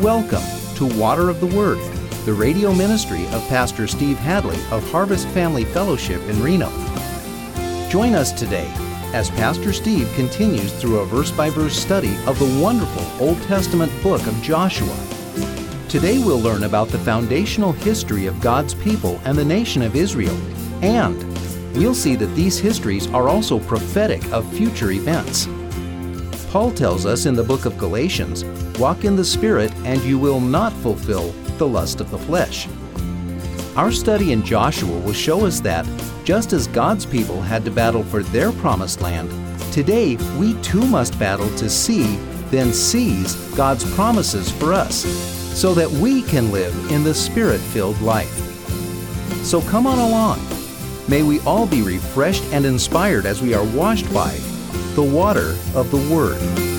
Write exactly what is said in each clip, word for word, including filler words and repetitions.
Welcome to Water of the Word, the radio ministry of Pastor Steve Hadley of Harvest Family Fellowship in Reno. Join us today as Pastor Steve continues through a verse-by-verse study of the wonderful Old Testament book of Joshua. Today we'll learn about the foundational history of God's people and the nation of Israel, and we'll see that these histories are also prophetic of future events. Paul tells us in the book of Galatians, "Walk in the Spirit, and you will not fulfill the lust of the flesh." Our study in Joshua will show us that, just as God's people had to battle for their promised land, today we too must battle to see, then seize God's promises for us, so that we can live in the Spirit-filled life. So come on along. May we all be refreshed and inspired as we are washed by the water of the Word.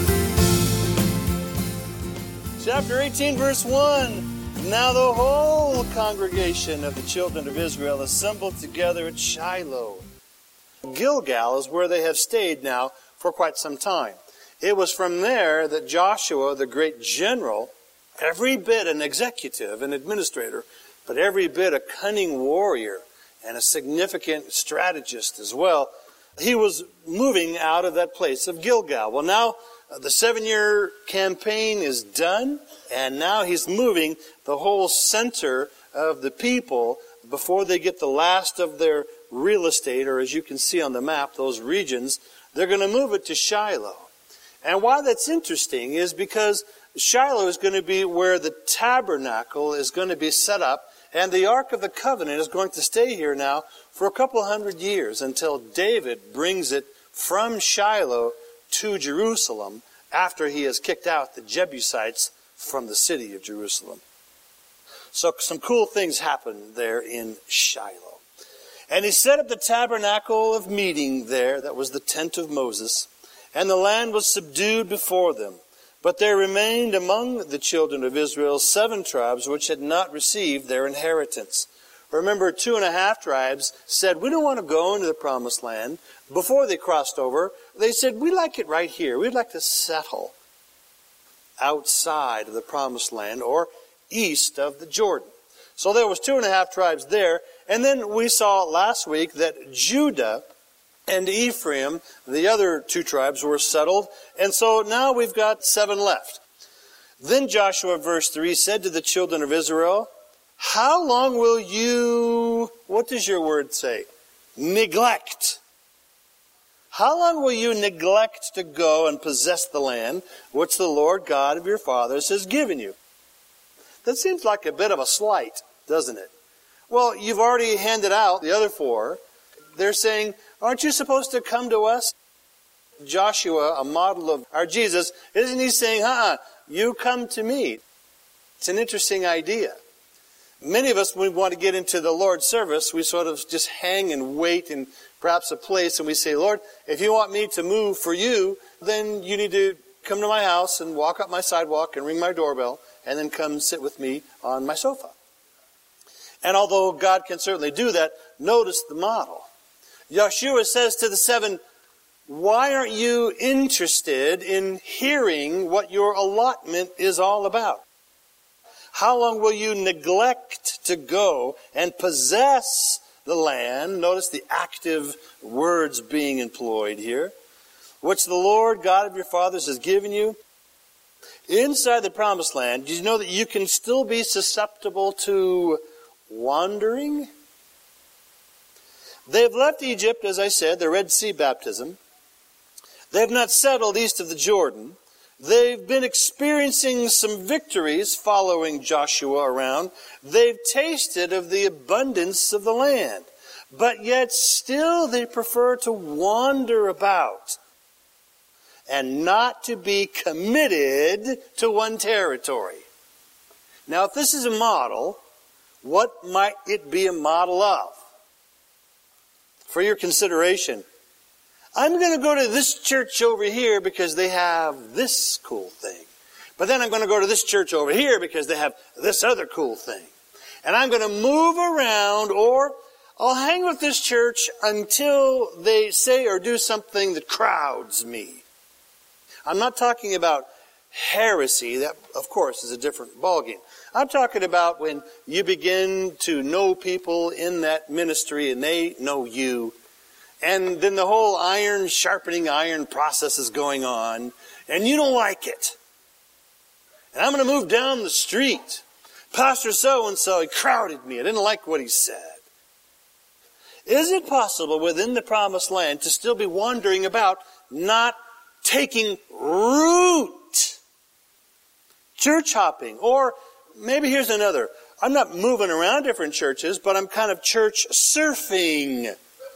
Chapter eighteen, verse one. Now the whole congregation of the children of Israel assembled together at Shiloh. Gilgal is where they have stayed now for quite some time. It was from there that Joshua, the great general, every bit an executive, an administrator, but every bit a cunning warrior and a significant strategist as well, he was moving out of that place of Gilgal. Well, now uh, the seven-year campaign is done, and now he's moving the whole center of the people before they get the last of their real estate, or as you can see on the map, those regions, they're going to move it to Shiloh. And why that's interesting is because Shiloh is going to be where the tabernacle is going to be set up, and the Ark of the Covenant is going to stay here now for a couple hundred years until David brings it from Shiloh to Jerusalem after he has kicked out the Jebusites from the city of Jerusalem. So some cool things happened there in Shiloh. And he set up the tabernacle of meeting there, that was the tent of Moses, and the land was subdued before them. But there remained among the children of Israel seven tribes which had not received their inheritance. Remember, two and a half tribes said, we don't want to go into the promised land. Before they crossed over, they said, we like it right here. We'd like to settle outside of the promised land or east of the Jordan. So there was two and a half tribes there. And then we saw last week that Judah and Ephraim, the other two tribes, were settled. And so now we've got seven left. Then Joshua, verse three, said to the children of Israel, how long will you, what does your word say? Neglect. How long will you neglect to go and possess the land which the Lord God of your fathers has given you? That seems like a bit of a slight, doesn't it? Well, you've already handed out the other four. They're saying, aren't you supposed to come to us? Joshua, a model of our Jesus, isn't he saying, uh-uh, you come to me? It's an interesting idea. Many of us, when we want to get into the Lord's service, we sort of just hang and wait in perhaps a place, and we say, Lord, if you want me to move for you, then you need to come to my house and walk up my sidewalk and ring my doorbell, and then come sit with me on my sofa. And although God can certainly do that, notice the model. Joshua says to the seven, why aren't you interested in hearing what your allotment is all about? How long will you neglect to go and possess the land? Notice the active words being employed here, which the Lord God of your fathers has given you. Inside the promised land, did you know that you can still be susceptible to wandering? They've left Egypt, as I said, the Red Sea baptism. They've not settled east of the Jordan. They've been experiencing some victories following Joshua around. They've tasted of the abundance of the land. But yet still they prefer to wander about and not to be committed to one territory. Now, if this is a model, what might it be a model of? For your consideration, I'm going to go to this church over here because they have this cool thing. But then I'm going to go to this church over here because they have this other cool thing. And I'm going to move around, or I'll hang with this church until they say or do something that crowds me. I'm not talking about heresy, that, of course, is a different ballgame. I'm talking about when you begin to know people in that ministry and they know you, and then the whole iron sharpening iron process is going on, and you don't like it. And I'm going to move down the street. Pastor so-and-so, he crowded me. I didn't like what he said. Is it possible within the promised land to still be wandering about, not taking root? Church hopping. Or maybe here's another. I'm not moving around different churches, but I'm kind of church surfing.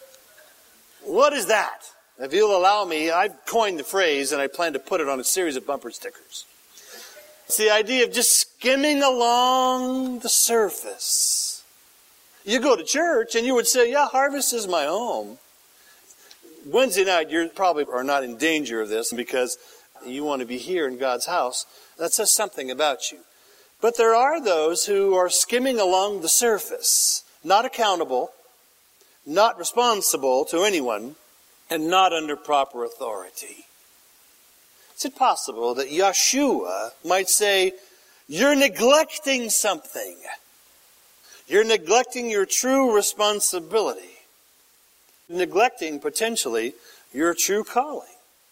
What is that? If you'll allow me, I've coined the phrase and I plan to put it on a series of bumper stickers. It's the idea of just skimming along the surface. You go to church and you would say, yeah, Harvest is my home. Wednesday night, you probably are not in danger of this because you want to be here in God's house. That says something about you. But there are those who are skimming along the surface, not accountable, not responsible to anyone, and not under proper authority. Is it possible that Yeshua might say, you're neglecting something? You're neglecting your true responsibility. Neglecting, potentially, your true calling.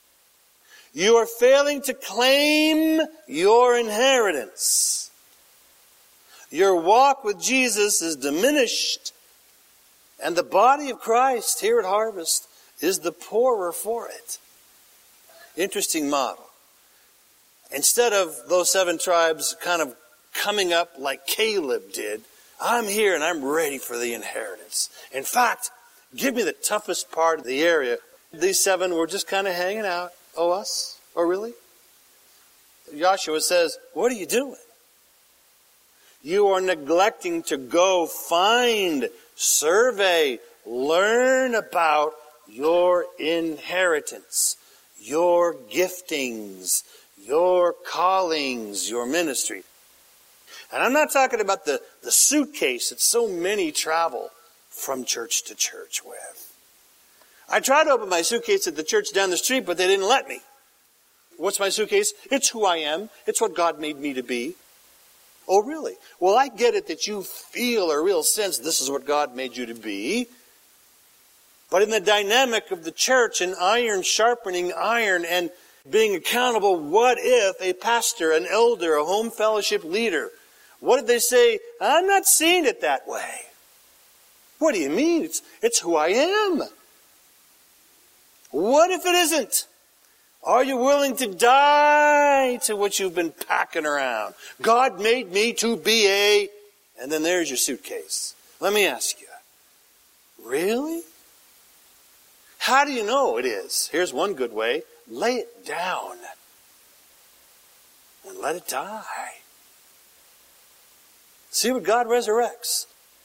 You are failing to claim your inheritance. Your walk with Jesus is diminished, and the body of Christ here at Harvest is the poorer for it. Interesting model. Instead of those seven tribes kind of coming up like Caleb did, I'm here and I'm ready for the inheritance. In fact, give me the toughest part of the area. These seven were just kind of hanging out. Oh, us? Oh, really? Joshua says, what are you doing? You are neglecting to go find, survey, learn about your inheritance, your giftings, your callings, your ministry. And I'm not talking about the, the suitcase that so many travel from church to church with. I tried to open my suitcase at the church down the street, but they didn't let me. What's my suitcase? It's who I am. It's what God made me to be. Oh, really? Well, I get it that you feel a real sense this is what God made you to be. But in the dynamic of the church and iron sharpening iron and being accountable, what if a pastor, an elder, a home fellowship leader, what did they say? I'm not seeing it that way. What do you mean? It's, it's who I am. What if it isn't? Are you willing to die to what you've been packing around? God made me to be a... And then there's your suitcase. Let me ask you. Really? How do you know it is? Here's one good way. Lay it down. And let it die. See what God resurrects.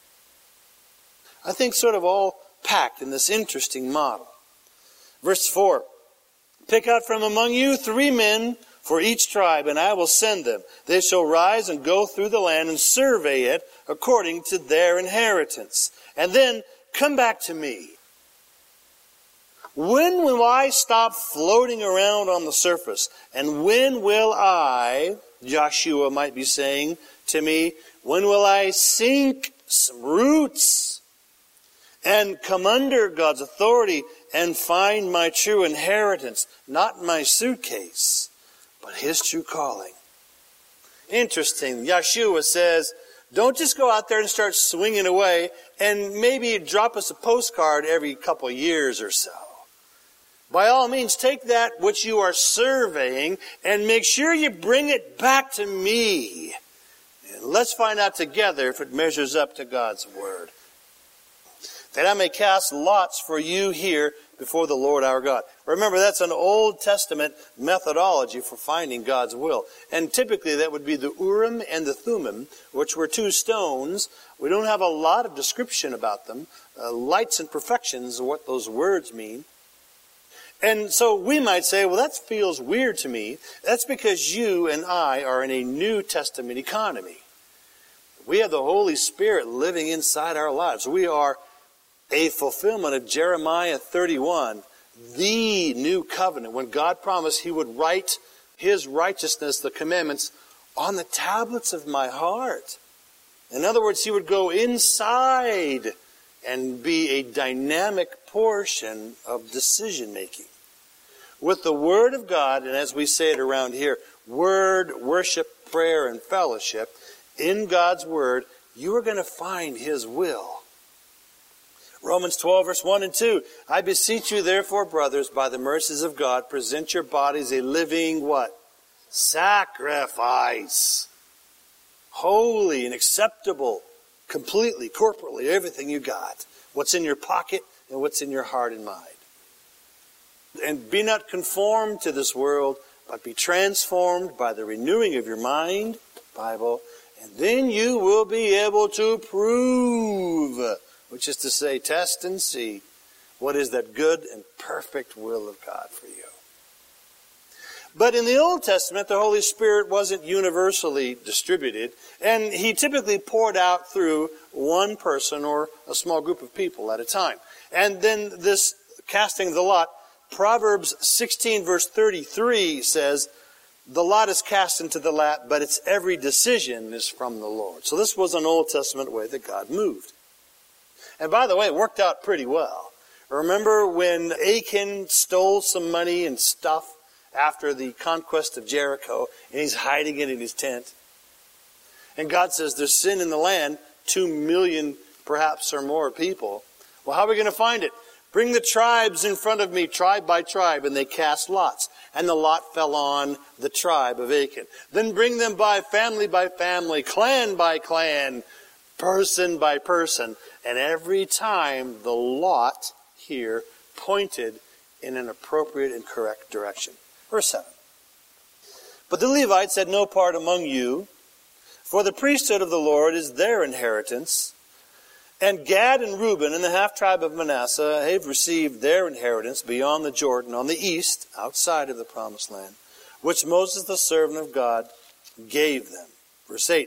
I think sort of all packed in this interesting model. Verse four. Pick out from among you three men for each tribe, and I will send them. They shall rise and go through the land and survey it according to their inheritance. And then come back to me. When will I stop floating around on the surface? And when will I, Joshua might be saying to me, when will I sink some roots and come under God's authority and find my true inheritance, not my suitcase, but His true calling? Interesting. Yeshua says, don't just go out there and start swinging away and maybe drop us a postcard every couple of years or so. By all means, take that which you are surveying and make sure you bring it back to me. And let's find out together if it measures up to God's Word. That I may cast lots for you here before the Lord our God. Remember, that's an Old Testament methodology for finding God's will. And typically that would be the Urim and the Thummim, which were two stones. We don't have a lot of description about them. Uh, lights and perfections are what those words mean. And so we might say, well, that feels weird to me. That's because you and I are in a New Testament economy. We have the Holy Spirit living inside our lives. We are a fulfillment of Jeremiah thirty-one, the new covenant, when God promised He would write his righteousness, the commandments, on the tablets of my heart. In other words, he would go inside and be a dynamic portion of decision making. With the Word of God, and as we say it around here, Word, worship, prayer, and fellowship, in God's Word, you are going to find his will. Romans twelve, verse one and two. I beseech you, therefore, brothers, by the mercies of God, present your bodies a living, what? Sacrifice. Holy and acceptable, completely, corporately, everything you got. What's in your pocket and what's in your heart and mind. And be not conformed to this world, but be transformed by the renewing of your mind, Bible, and then you will be able to prove, which is to say, test and see, what is that good and perfect will of God for you. But in the Old Testament, the Holy Spirit wasn't universally distributed, and he typically poured out through one person or a small group of people at a time. And then this casting of the lot, Proverbs sixteen, verse thirty-three says, the lot is cast into the lap, but its every decision is from the Lord. So this was an Old Testament way that God moved. And by the way, it worked out pretty well. Remember when Achan stole some money and stuff after the conquest of Jericho, and he's hiding it in his tent? And God says, there's sin in the land, two million perhaps or more people. Well, how are we going to find it? Bring the tribes in front of me, tribe by tribe, and they cast lots. And the lot fell on the tribe of Achan. Then bring them by family by family, clan by clan, person by person. And every time the lot here pointed in an appropriate and correct direction. Verse seven. But the Levites had no part among you, for the priesthood of the Lord is their inheritance. And Gad and Reuben and the half-tribe of Manasseh have received their inheritance beyond the Jordan on the east, outside of the promised land, which Moses the servant of God gave them. Verse eight.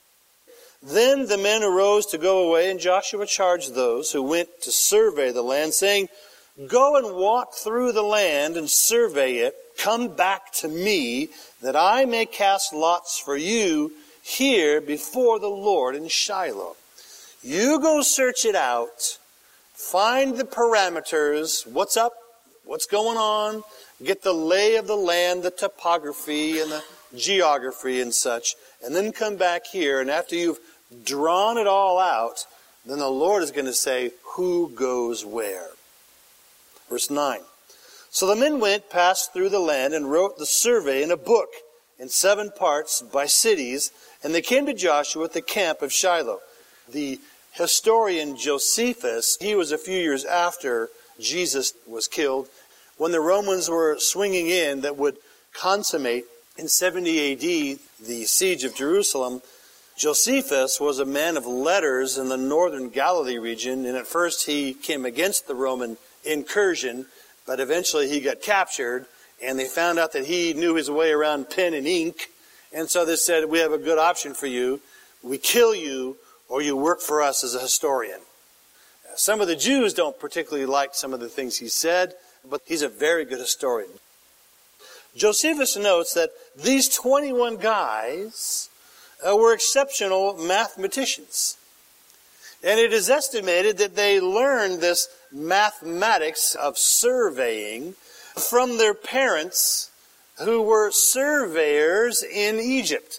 Then the men arose to go away, and Joshua charged those who went to survey the land, saying, go and walk through the land and survey it. Come back to me, that I may cast lots for you here before the Lord in Shiloh. You go search it out, find the parameters, what's up, what's going on, get the lay of the land, the topography and the geography and such, and then come back here, and after you've drawn it all out, then the Lord is going to say, who goes where? Verse nine. So the men went, passed through the land, and wrote the survey in a book in seven parts by cities, and they came to Joshua at the camp of Shiloh. The historian Josephus, he was a few years after Jesus was killed, when the Romans were swinging in that would consummate in seventy A D the siege of Jerusalem. Josephus was a man of letters in the northern Galilee region, and at first he came against the Roman incursion, but eventually he got captured, and they found out that he knew his way around pen and ink, and so they said, we have a good option for you. We kill you, or you work for us as a historian. Some of the Jews don't particularly like some of the things he said, but he's a very good historian. Josephus notes that these twenty-one guys uh, were exceptional mathematicians. And it is estimated that they learned this mathematics of surveying from their parents who were surveyors in Egypt.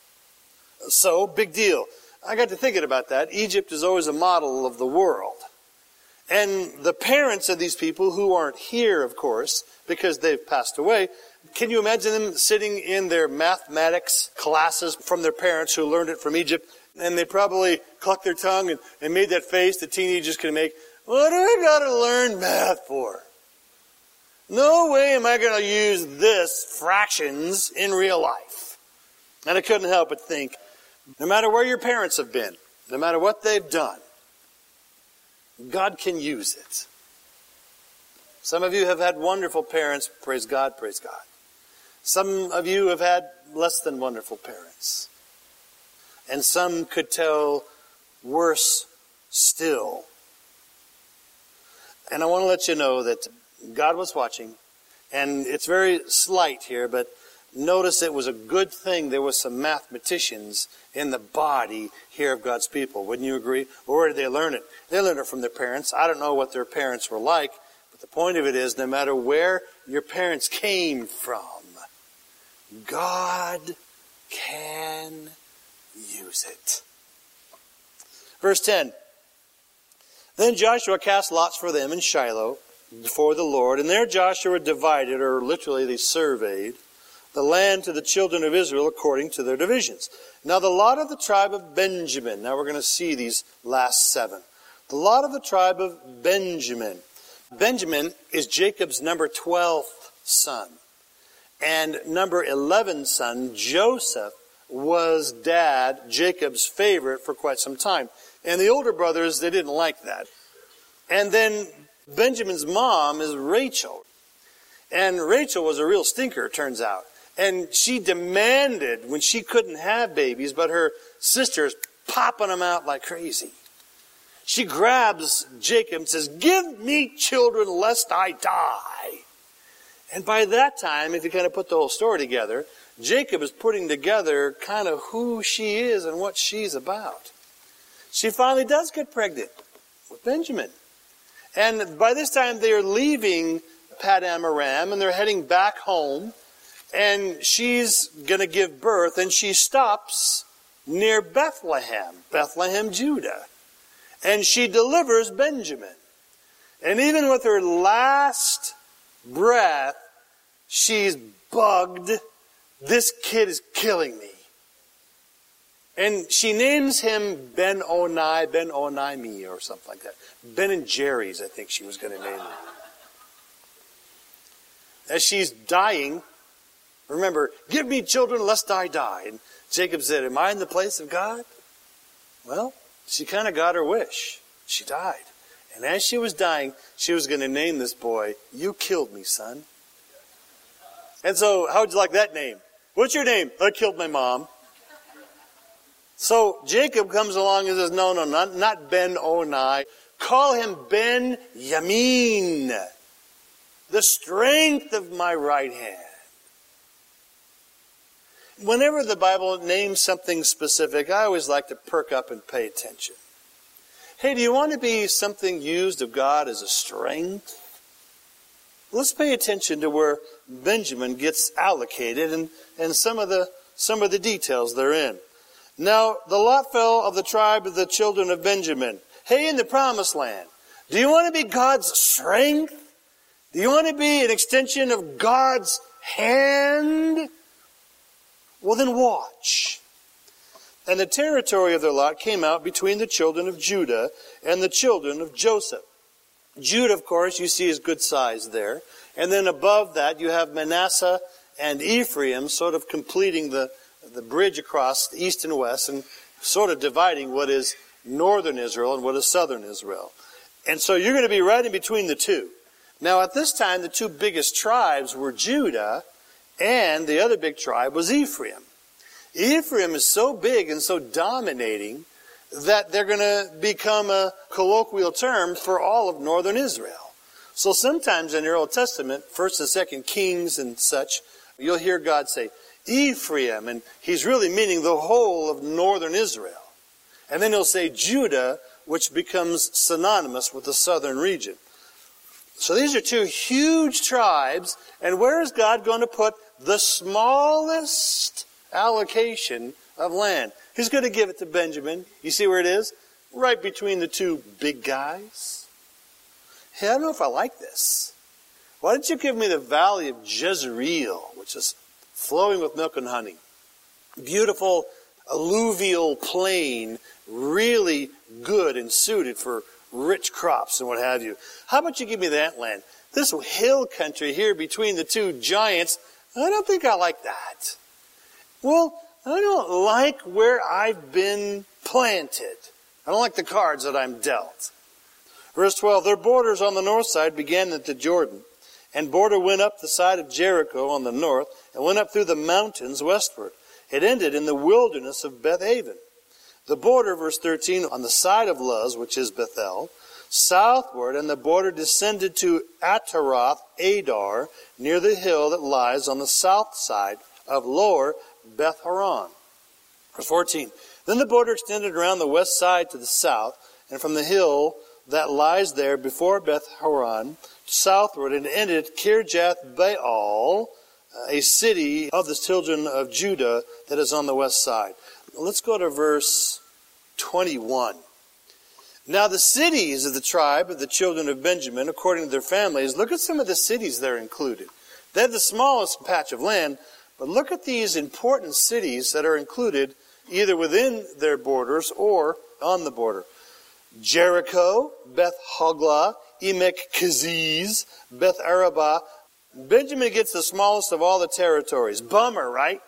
So, big deal. I got to thinking about that. Egypt is always a model of the world. And the parents of these people, who aren't here, of course, because they've passed away, can you imagine them sitting in their mathematics classes from their parents who learned it from Egypt, and they probably clucked their tongue and, and made that face that teenagers can make? What do I got to learn math for? No way am I going to use this, fractions, in real life. And I couldn't help but think, no matter where your parents have been, no matter what they've done, God can use it. Some of you have had wonderful parents. Praise God, praise God. Some of you have had less than wonderful parents. And some could tell worse still. And I want to let you know that God was watching. And it's very slight here, but notice it was a good thing there was some mathematicians in the body here of God's people. Wouldn't you agree? Or where did they learn it? They learned it from their parents. I don't know what their parents were like, but the point of it is, no matter where your parents came from, God can use it. Verse ten. Then Joshua cast lots for them in Shiloh before the Lord, and there Joshua divided, or literally they surveyed, the land to the children of Israel according to their divisions. Now the lot of the tribe of Benjamin, now we're going to see these last seven. The lot of the tribe of Benjamin. Benjamin is Jacob's number twelfth son. And number eleven son, Joseph, was dad, Jacob's favorite, for quite some time. And the older brothers, they didn't like that. And then Benjamin's mom is Rachel. And Rachel was a real stinker, it turns out. And she demanded, when she couldn't have babies, but her sister's popping them out like crazy. She grabs Jacob and says, "Give me children lest I die." And by that time, if you kind of put the whole story together, Jacob is putting together kind of who she is and what she's about. She finally does get pregnant with Benjamin. And by this time, they're leaving Paddan Aram and they're heading back home. And she's going to give birth, and she stops near Bethlehem, Bethlehem, Judah. And she delivers Benjamin. And even with her last breath, she's bugged. This kid is killing me. And she names him Ben-Oni, Ben-Oni-Me, or something like that. Ben and Jerry's, I think she was going to name him. As she's dying, remember, "Give me children lest I die." And Jacob said, "Am I in the place of God?" Well, she kind of got her wish. She died. And as she was dying, she was going to name this boy, "You killed me, son." And so, how would you like that name? "What's your name?" "I killed my mom." So Jacob comes along and says, "No, no, not, not Ben-Oni. Call him Ben-Yamin, the strength of my right hand." Whenever the Bible names something specific, I always like to perk up and pay attention. Hey, do you want to be something used of God as a strength? Let's pay attention to where Benjamin gets allocated and, and some of the some of the details therein. Now, the lot fell of the tribe of the children of Benjamin. Hey, in the promised land, do you want to be God's strength? Do you want to be an extension of God's hand? Well, then watch. And the territory of their lot came out between the children of Judah and the children of Joseph. Judah, of course, you see is good size there. And then above that, you have Manasseh and Ephraim sort of completing the, the bridge across the east and west and sort of dividing what is northern Israel and what is southern Israel. And so you're going to be right in between the two. Now, at this time, the two biggest tribes were Judah, and the other big tribe was Ephraim. Ephraim is so big and so dominating that they're going to become a colloquial term for all of northern Israel. So sometimes in your Old Testament, First and Second Kings and such, you'll hear God say, Ephraim, and he's really meaning the whole of northern Israel. And then he'll say Judah, which becomes synonymous with the southern region. So these are two huge tribes, and where is God going to put the smallest allocation of land? He's going to give it to Benjamin. You see where it is? Right between the two big guys. Hey, I don't know if I like this. Why don't you give me the valley of Jezreel, which is flowing with milk and honey? Beautiful alluvial plain, really good and suited for rich crops and what have you. How about you give me that land? This hill country here between the two giants, I don't think I like that. Well, I don't like where I've been planted. I don't like the cards that I'm dealt. Verse twelve, their borders on the north side began at the Jordan, and border went up the side of Jericho on the north, and went up through the mountains westward. It ended in the wilderness of Beth-aven. The border, verse thirteen, on the side of Luz, which is Bethel, southward, and the border descended to Ataroth Adar, near the hill that lies on the south side of Lower Beth Horon. Verse fourteen. Then the border extended around the west side to the south, and from the hill that lies there before Beth Horon southward, and ended at Kirjath Baal, a city of the children of Judah that is on the west side. Let's go to verse twenty-one. Now the cities of the tribe of the children of Benjamin, according to their families, look at some of the cities that are included. They have the smallest patch of land, but look at these important cities that are included either within their borders or on the border. Jericho, Beth Hoglah, Emek Keziz, Beth Arabah. Benjamin gets the smallest of all the territories. Bummer, right?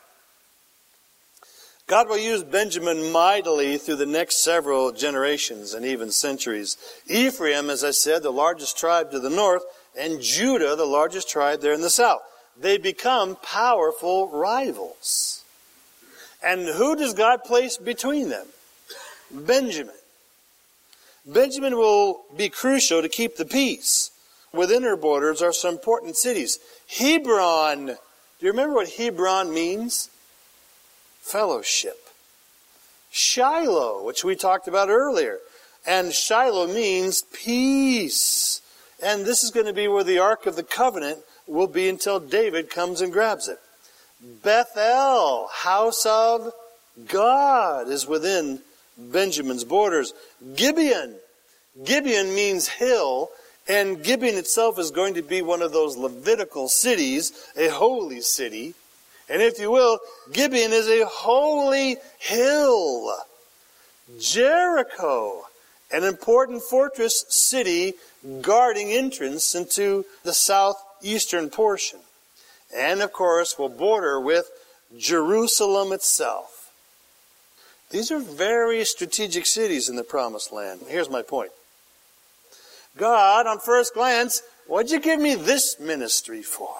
God will use Benjamin mightily through the next several generations and even centuries. Ephraim, as I said, the largest tribe to the north, and Judah, the largest tribe there in the south. They become powerful rivals. And who does God place between them? Benjamin. Benjamin will be crucial to keep the peace. Within her borders are some important cities. Hebron. Do you remember what Hebron means? Fellowship. Shiloh, which we talked about earlier. And Shiloh means peace. And this is going to be where the Ark of the Covenant will be until David comes and grabs it. Bethel, house of God, is within Benjamin's borders. Gibeon. Gibeon means hill, and Gibeon itself is going to be one of those Levitical cities, a holy city. And if you will, Gibeon is a holy hill. Jericho, an important fortress city guarding entrance into the southeastern portion. And of course will border with Jerusalem itself. These are very strategic cities in the Promised Land. Here's my point. God, on first glance, what'd you give me this ministry for?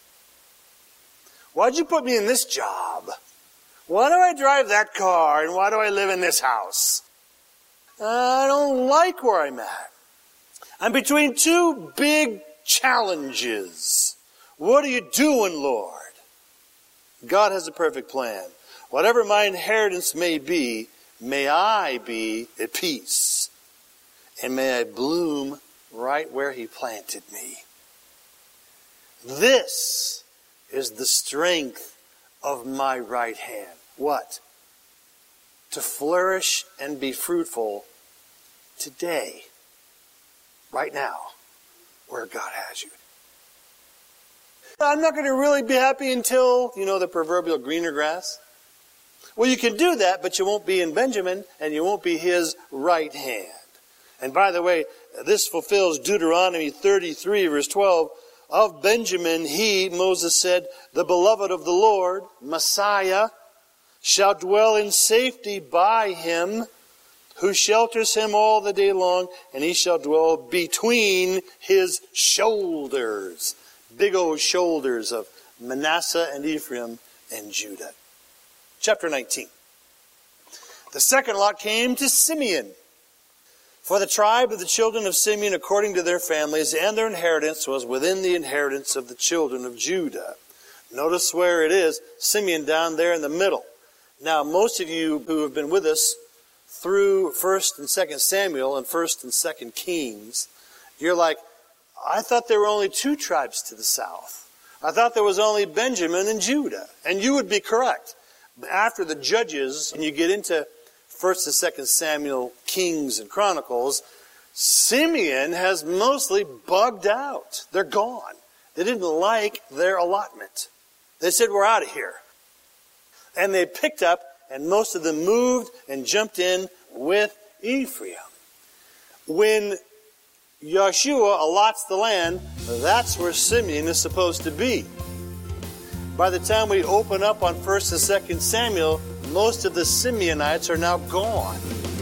Why'd you put me in this job? Why do I drive that car and why do I live in this house? I don't like where I'm at. I'm between two big challenges. What are you doing, Lord? God has a perfect plan. Whatever my inheritance may be, may I be at peace. And may I bloom right where He planted me. This is the strength of my right hand. What? To flourish and be fruitful today, right now, where God has you. I'm not going to really be happy until, you know, the proverbial greener grass. Well, you can do that, but you won't be in Benjamin, and you won't be his right hand. And by the way, this fulfills Deuteronomy thirty-three, verse twelve. Of Benjamin, he, Moses said, the beloved of the Lord, Messiah, shall dwell in safety by him, who shelters him all the day long, and he shall dwell between his shoulders. Big old shoulders of Manasseh and Ephraim and Judah. Chapter nineteen. The second lot came to Simeon. For the tribe of the children of Simeon, according to their families, and their inheritance was within the inheritance of the children of Judah. Notice where it is, Simeon down there in the middle. Now, most of you who have been with us through First and Second Samuel and First and Second Kings, you're like, I thought there were only two tribes to the south. I thought there was only Benjamin and Judah. And you would be correct. After the Judges, and you get into First and Second Samuel, Kings, and Chronicles, Simeon has mostly bugged out. They're gone. They didn't like their allotment. They said, we're out of here. And they picked up, and most of them moved and jumped in with Ephraim. When Joshua allots the land, that's where Simeon is supposed to be. By the time we open up on First and Second Samuel, most of the Simeonites are now gone.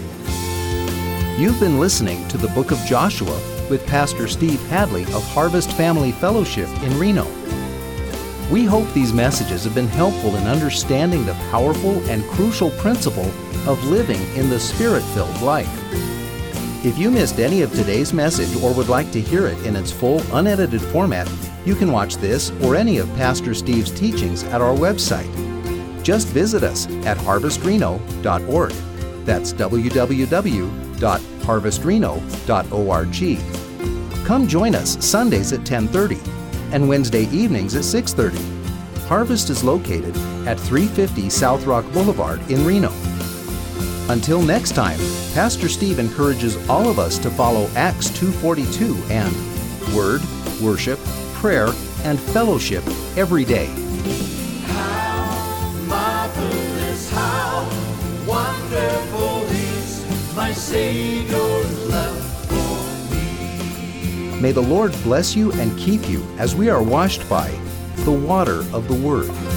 You've been listening to the Book of Joshua with Pastor Steve Hadley of Harvest Family Fellowship in Reno. We hope these messages have been helpful in understanding the powerful and crucial principle of living in the Spirit-filled life. If you missed any of today's message or would like to hear it in its full, unedited format, You can watch this or any of Pastor Steve's teachings at our website. Just visit us at harvest reno dot org. That's w w w dot harvest reno dot org. Come join us Sundays at ten thirty and Wednesday evenings at six thirty. Harvest is located at three fifty South Rock Boulevard in Reno. Until next time, Pastor Steve encourages all of us to follow Acts two forty-two and Word, Worship, Prayer, and Fellowship every day. How marvelous, how wonderful is my Savior's love for me. May the Lord bless you and keep you as we are washed by the water of the Word.